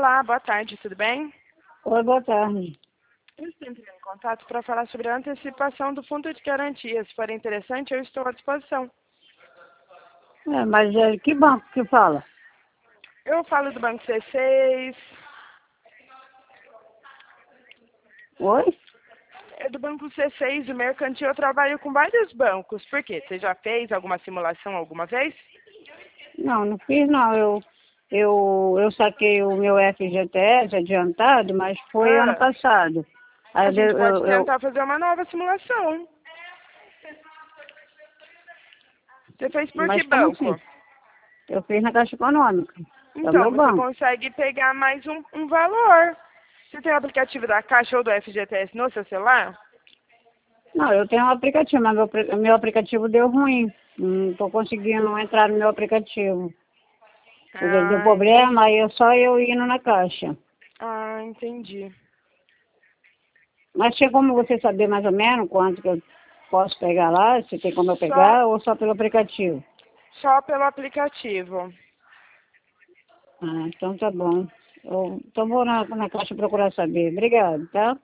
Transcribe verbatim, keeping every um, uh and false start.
Olá, boa tarde, tudo bem? Oi, boa tarde. Eu estou entrando em contato para falar sobre a antecipação do fundo de garantia. Se for interessante, eu estou à disposição. É, mas é, que banco que fala? Eu falo do Banco C seis, Oi? é do Banco C seis, o mercantil. Eu trabalho com vários bancos. Por quê? Você já fez alguma simulação alguma vez? Não, não fiz não. Eu, eu, eu saquei o meu F G T S adiantado, mas foi ano Ah, passado. Aí a eu, gente pode eu, eu- tentar fazer uma nova simulação. Você fez por que mas como assim? banco? Eu fiz na Caixa Econômica. É o Então, meu você banco. consegue pegar mais um, um valor. Você tem o aplicativo da Caixa ou do F G T S no seu celular? Não, eu tenho um aplicativo, mas meu, apli- meu aplicativo deu ruim. Não estou conseguindo entrar no meu aplicativo. Deu deu Ah, problema, aí é só eu indo na Caixa. ah, entendi. Mas tinha como você saber mais ou menos quanto que eu posso pegar lá? Se tem como eu Só, pegar ou só pelo aplicativo? só pelo aplicativo. Ah, então tá bom. Eu, então vou na, na caixa procurar saber. Obrigado, tá?